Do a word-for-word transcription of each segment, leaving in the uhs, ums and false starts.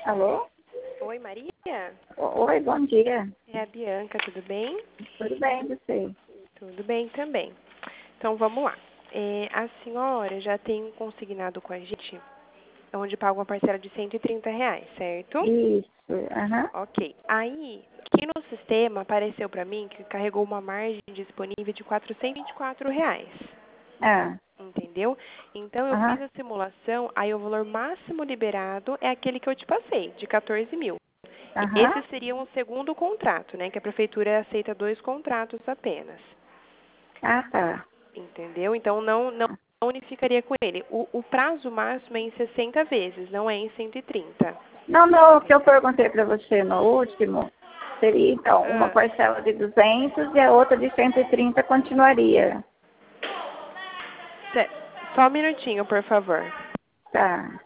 Alô? Oi, Maria? Oi, bom dia. É a Bianca, tudo bem? Tudo bem, você? Tudo bem também. Então, vamos lá. É, a senhora já tem um consignado com a gente, onde paga uma parcela de cento e trinta reais, certo? Isso, aham. Ok. Aí, aqui no sistema, apareceu para mim que carregou uma margem disponível de quatrocentos e vinte e quatro reais. Ah, Entendeu? Então, eu aham. fiz a simulação, aí o valor máximo liberado é aquele que eu te passei, de quatorze mil. Esse Aham. seria um segundo contrato, né? Que a prefeitura aceita dois contratos apenas. Ah, tá. Entendeu? Então, não, não unificaria com ele. O, o prazo máximo é em sessenta vezes, não é em cento e trinta. Não, não, o que eu perguntei para você no último seria, então, uma Ah, parcela de duzentos e a outra de cento e trinta continuaria. cê- só um minutinho, por favor. Tá.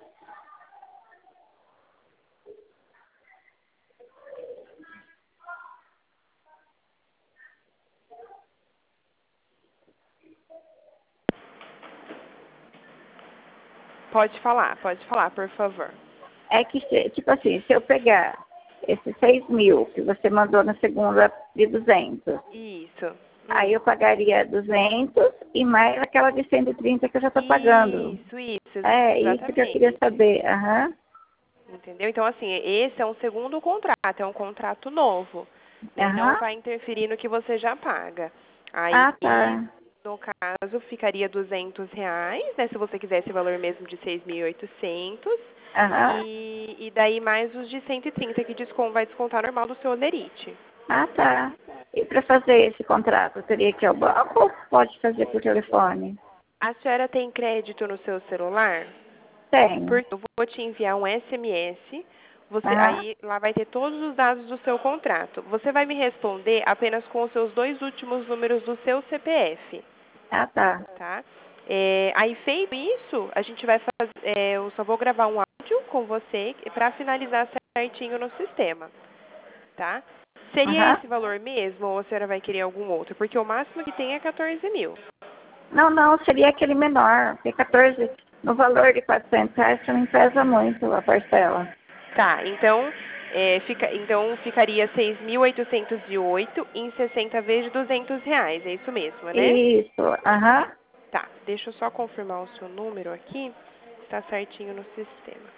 Pode falar, pode falar, por favor. É que, se- tipo assim, se eu pegar esses seis mil que você mandou na segunda de duzentos, Isso. aí Hum. eu pagaria duzentos e mais aquela de cento e trinta que eu já estou pagando. Isso, isso, É, isso que eu queria exatamente. saber. Aham. Entendeu? Então, assim, esse é um segundo contrato, é um contrato novo, né? Não Aham. vai interferir no que você já paga. Aí, Ah, tá. no caso, ficaria duzentos reais, né? Se você quiser esse valor mesmo de seis mil e oitocentos. Aham. E, e daí mais os de cento e trinta que descon, vai descontar normal do seu olerite. Ah, tá. E para fazer esse contrato, eu teria que ir ao banco ou pode fazer por telefone? A senhora tem crédito no seu celular? Tenho. Porque eu vou te enviar um S M S, você, Aham. aí lá vai ter todos os dados do seu contrato. Você vai me responder apenas com os seus dois últimos números do seu C P F, Ah, tá. tá? É, aí feito isso, a gente vai fazer, é, eu só vou gravar um áudio com você para finalizar certinho no sistema, tá? Seria Aham. esse valor mesmo ou a senhora vai querer algum outro? Porque o máximo que tem é quatorze mil. Não, não, seria aquele menor, porque quatorze, no valor de quatrocentos reais, também pesa muito a parcela. Tá, então, é, fica, então ficaria seis mil oitocentos e oito em sessenta vezes de duzentos reais, é isso mesmo, né? Isso, aham. Tá, deixa eu só confirmar o seu número aqui, está certinho no sistema.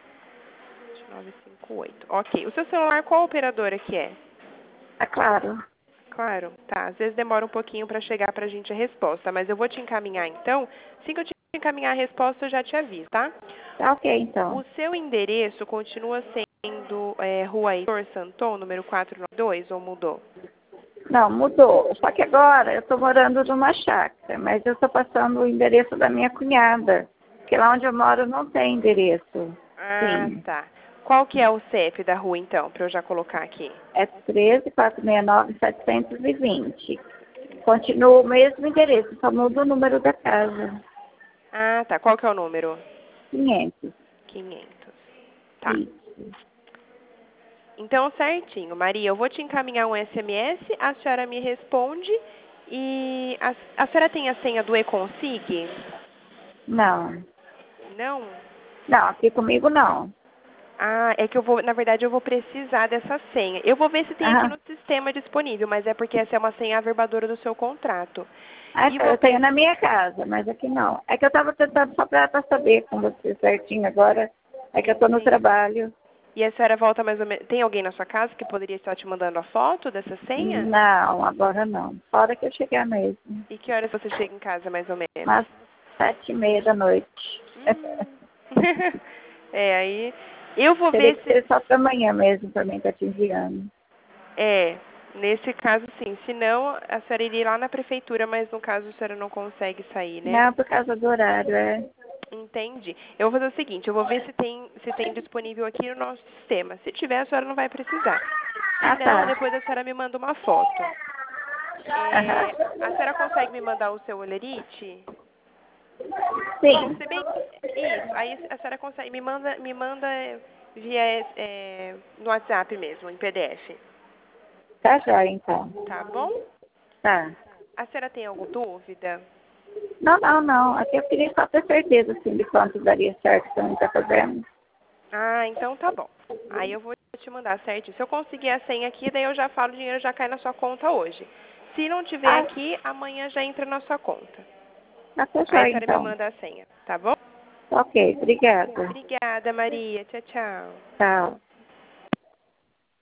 nove cinco oito. Ok, o seu celular qual operadora que é? É claro. Claro, tá, às vezes demora um pouquinho para chegar pra gente a resposta, mas eu vou te encaminhar então, assim que eu te encaminhar a resposta eu já te aviso, tá? Tá ok, então. O seu endereço continua sendo é, Rua Heitor Santon, número quatrocentos e noventa e dois, ou mudou? Não, mudou. Só que agora eu estou morando numa chácara, mas eu estou passando o endereço da minha cunhada, porque lá onde eu moro não tem endereço. Ah, Sim. tá. Qual que é o C E F da rua, então, para eu já colocar aqui? É treze, quatrocentos e sessenta e nove, setecentos e vinte. Continua o mesmo endereço, só muda o número da casa. Ah, tá. Qual que é o número? quinhentos. quinhentos. Tá. Isso. Então, certinho. Maria, eu vou te encaminhar um S M S, a senhora me responde e a, a senhora tem a senha do eConsig? Não. Não? Não, aqui comigo não. Ah, é que eu vou, na verdade, eu vou precisar dessa senha. Eu vou ver se tem aqui Aham. no sistema disponível, mas é porque essa é uma senha averbadora do seu contrato. Ah, E tá, eu vou, tenho na minha casa, mas aqui não. É que eu estava tentando só para saber com você certinho agora. É que eu estou no entendi. trabalho. E a senhora volta mais ou menos. Tem alguém na sua casa que poderia estar te mandando a foto dessa senha? Não, agora não. Fora que eu chegar mesmo. E que horas você chega em casa mais ou menos? Umas sete e meia da noite. Hum. É, aí eu vou Teria ver que se. ser só para amanhã mesmo, para mim estar te enviando. É, nesse caso sim. Se não, a senhora iria lá na prefeitura, mas no caso a senhora não consegue sair, né? Não, por causa do horário, é. Entendi. Eu vou fazer o seguinte, eu vou ver se tem, se tem disponível aqui no nosso sistema. Se tiver, a senhora não vai precisar. Se Ah, não, tá. depois a senhora me manda uma foto. É, a Aham. senhora consegue me mandar o seu olerite? Sim, Se bem isso, aí a senhora consegue, me manda, me manda via é, no WhatsApp mesmo, em P D F. tá jóia então. Tá bom? Tá. A senhora tem alguma dúvida? Não, não, não. Aqui eu queria só ter certeza assim, de quanto daria certo que eu não está fazendo. Ah, então tá bom. Aí eu vou te mandar certinho. Se eu conseguir a senha aqui, daí eu já falo, o dinheiro já cai na sua conta hoje. Se não tiver Ah, aqui, amanhã já entra na sua conta. tá Aí fechou a senhora me então. manda a senha, tá bom? Ok, obrigada. Obrigada, Maria. Tchau, tchau. Tchau.